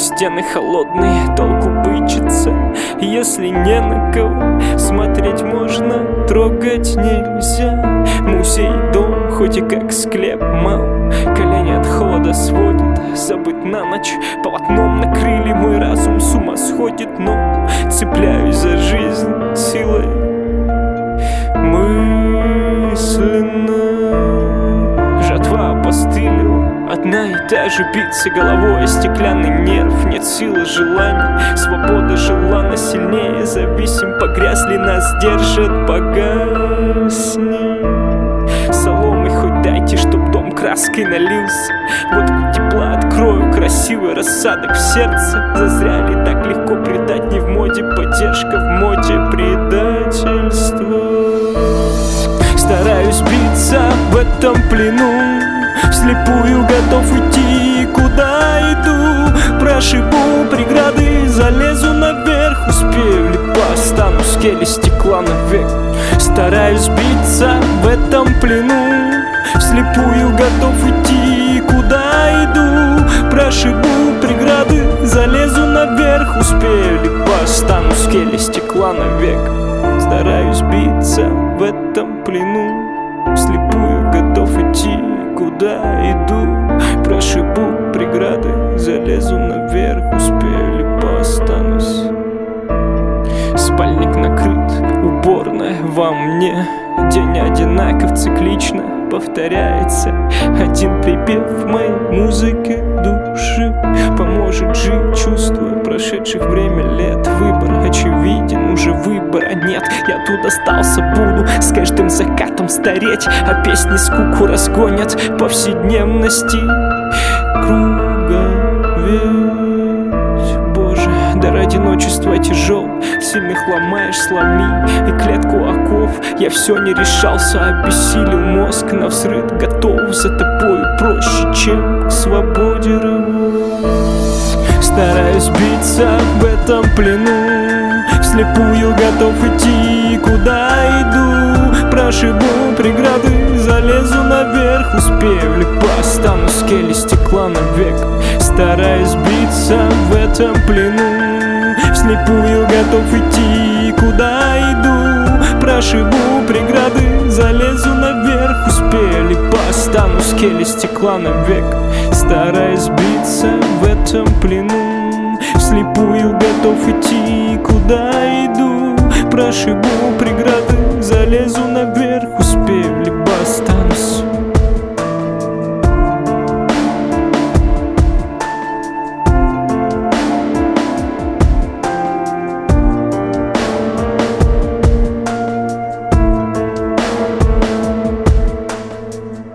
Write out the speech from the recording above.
стены холодные, толку бычиться, если не на кого смотреть можно, трогать нельзя. Музей, дом, хоть и как склеп мал, колени от холода сводит, забыть на ночь полотном накрыли, мой разум с ума сходит, но цепляюсь за жизнь силой мысленно. Жатва опостылила, одна и та же биться головой, стеклянный нерв, нет силы желаний, свобода желана сильнее, зависим, погрязли, нас держат, погасни. Соломой хоть дайте, чтоб дом краской налился, вот тепла открою, красивый рассадок в сердце. Зазря ли так легко предать, не в моде поддержка, в моде предательство. Стараюсь биться в этом плену, вслепую готов идти, куда иду. Прошибу преграды, залезу наверх, успею ли постану с кели стекла навек. Стараюсь биться в этом плену, вслепую готов идти, куда иду. Прошибу преграды, залезу наверх, успею ли постану с кели стекла навек. Стараюсь биться в этом плену, вслепую готов идти, куда иду. Прошибу преграды, залезу наверх, успею ли останусь. Спальник накрыт, уборная во мне, день одинаков, циклично повторяется. Один припев моей музыки души поможет жить, чувствуя прошедших время лет. Выбор очевиден, уже выбора нет. Я тут остался, буду с каждым закатом стареть, а песни скуку разгонят повседневности круговерть. Боже, дар одиночества тяжел, сильных ломаешь, сломи и клетку оков. Я все не решался, обессилел мозг навсрыд, готов за тобою проще, чем к свободе рву. Стараюсь биться в этом плену, вслепую готов идти, куда иду. Прошибу преграды, залезу наверх, успею ли постану с кели стекла навек. Стараюсь биться в этом плену, вслепую готов идти, куда иду. Прошибу преграды, залезу наверх, успею ли постану с кели стекла навек. Стараюсь биться в этом плену, вслепую готов идти, куда иду. Прошибу преграды, залезу наверх.